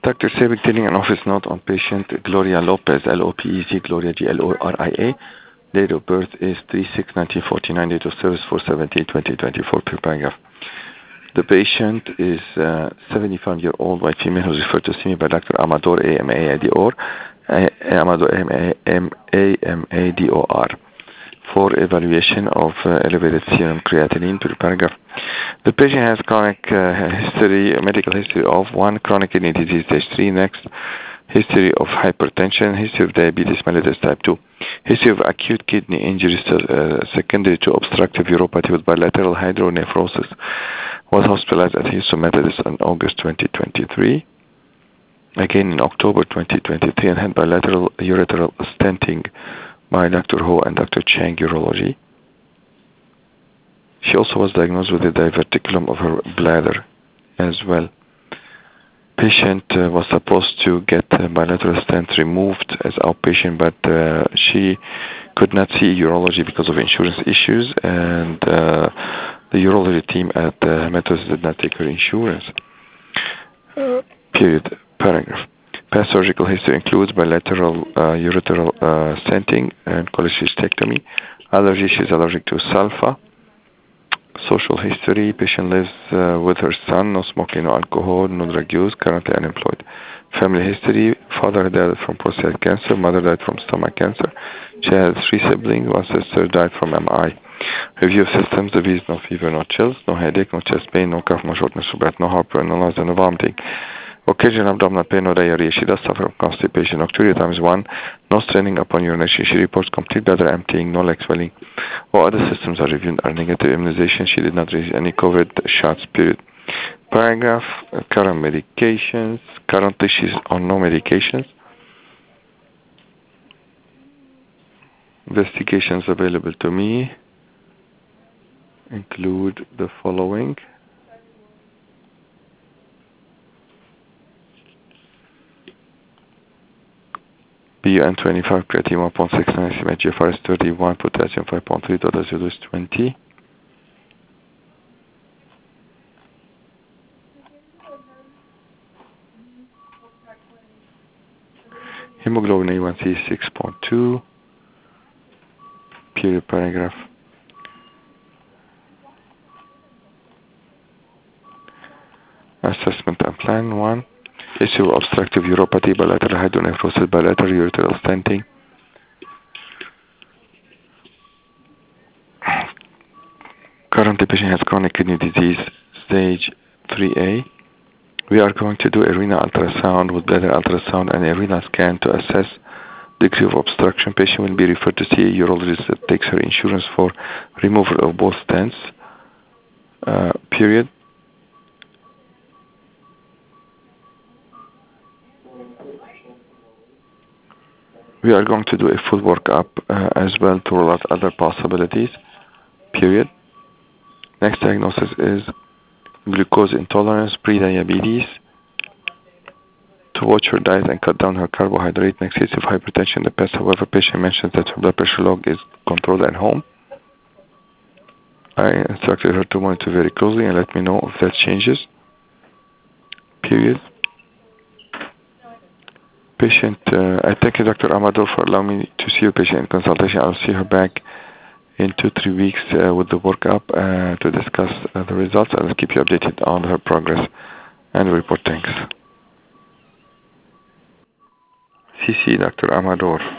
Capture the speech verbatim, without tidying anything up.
Doctor Sabik taking an office note on patient Gloria Lopez, L O P E Z, Gloria G L O R I A. Date of birth is three six nineteen forty-nine, date of service four seventeen twenty twenty-four per paragraph. The patient is a seventy-five-year-old white female who is referred to see me by Doctor Amador, A M A D O R, Amador, A M A D O R, for evaluation of uh, elevated serum creatinine per paragraph. The patient has chronic uh, history, medical history of one, chronic kidney disease stage three. Next, history of hypertension, history of diabetes mellitus type two, history of acute kidney injury uh, secondary to obstructive uropathy with bilateral hydronephrosis. Was hospitalized at Houston Methodist in August twenty twenty-three. Again in October twenty twenty-three, and had bilateral ureteral stenting by Doctor Ho and Doctor Chang Urology. She also was diagnosed with a diverticulum of her bladder as well. Patient uh, was supposed to get uh, bilateral stent removed as outpatient, but uh, she could not see urology because of insurance issues, and uh, the urology team at uh, Methodist did not take her insurance. Uh, period. Paragraph. Past surgical history includes bilateral uh, ureteral uh, stenting and cholecystectomy. Allergy, she is allergic to sulfa. Social history, patient lives uh, with her son, no smoking, no alcohol, no drug use, currently unemployed. Family history, father died from prostate cancer, mother died from stomach cancer. She has three siblings, one sister died from M I. Review of systems, disease, no fever, no chills, no headache, no chest pain, no cough, no shortness of breath, no heartburn, no nausea, no vomiting. Occasional abdominal pain, no diarrhea. She does suffer from constipation. Nocturia times one, no straining upon urination. She reports complete bladder emptying, no leg swelling. All other systems are reviewed are negative. Immunization, she did not receive any COVID shots, period. Paragraph, uh, current medications. Currently, she's on no medications. Investigations available to me include the following. B U N twenty-five, creatine one point six nine, G F R is thirty-one, potassium five point three, total zero is twenty. Hemoglobin A one C is six point two. Period. Paragraph. Assessment and plan one. Issue of obstructive uropathy, bilateral hydronephrosis, bilateral ureteral stenting. Currently, patient has chronic kidney disease stage three A. We are going to do a renal ultrasound with bladder ultrasound and a renal scan to assess degree of obstruction. Patient will be referred to see a urologist that takes her insurance for removal of both stents. Uh, period. We are going to do a full workup uh, as well to rule out other possibilities. Period. Next diagnosis is glucose intolerance, pre-diabetes. To watch her diet and cut down her carbohydrate and excessive hypertension in the past. However, patient mentions that her blood pressure log is controlled at home. I instructed her to monitor very closely and let me know if that changes. Period. Patient, uh, I thank you, Doctor Amador, for allowing me to see your patient in consultation. I'll see her back in two, three weeks uh, with the workup uh, to discuss uh, the results. I'll keep you updated on her progress and report. Thanks. C C, Doctor Amador.